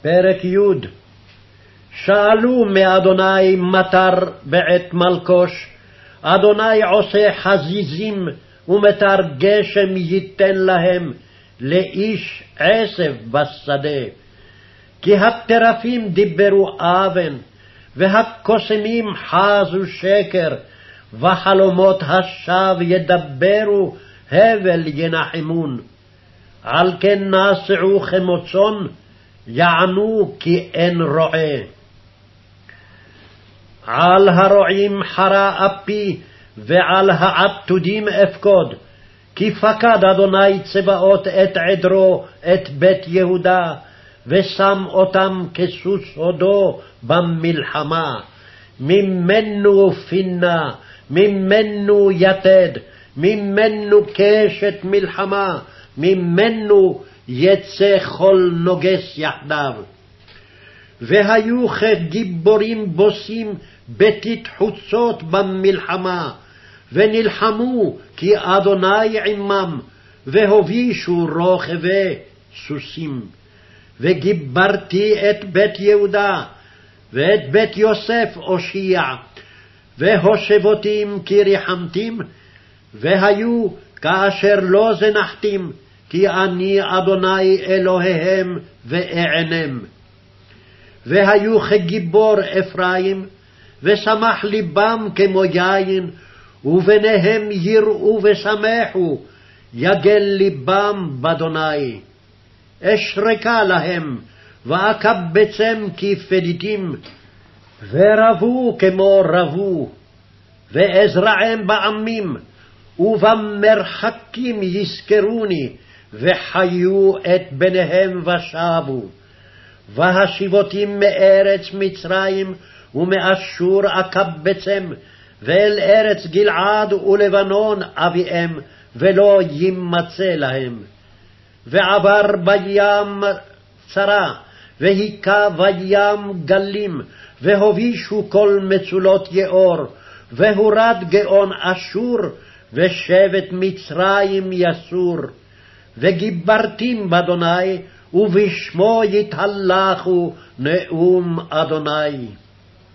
פרק י' שאלו מאדוני מטר בעת מלקוש, אדוני עושה חזיזים ומטר גשם ייתן להם, לאיש עשב בשדה. כי הטרפים דיברו אבן, והקוסמים חזו שקר, וחלומות השווא ידברו, הבל ינחמון. על כן נעשעו כמוצון, יענו כי אין רועה. על הרועים חרה אפי, ועל העתודים אפקוד, כי פקד אדוני צבאות את עדרו, את בית יהודה, ושם אותם כסוס הודו במלחמה. ממנו פינה, ממנו יתד, ממנו קשת מלחמה, ממנו יצא כל נוגס יחדיו. והיו כגיבורים בוסים בתית חוצות במלחמה, ונלחמו כי אדוני עמם, והובישו רוכבי סוסים. וגיברתי את בית יהודה, ואת בית יוסף אושיע, והושבותים כי ריחמתים, והיו כאשר לא זנחתים, כי אני אדוני אלוהיהם ואענם. והיו כגיבור אפרים, ושמח ליבם כמו יין, ובניהם יראו ושמחו, יגל ליבם באדוני. אשרקה להם, ואקבצם כפדיתים, ורבו כמו רבו, ואזרעם בעמים, ובמרחקים יזכרוני, וחיו את בניהם ושבו. והשיבותים מארץ מצרים ומאשור אקבצם, ואל ארץ גלעד ולבנון אביהם, ולא יימצא להם. ועבר בים צרה, והיכה בים גלים, והובישו כל מצולות יאור, והורד גאון אשור, ושבט מצרים יסור. וגיברתים באדוני, ובשמו יתהלכו נאום אדוני.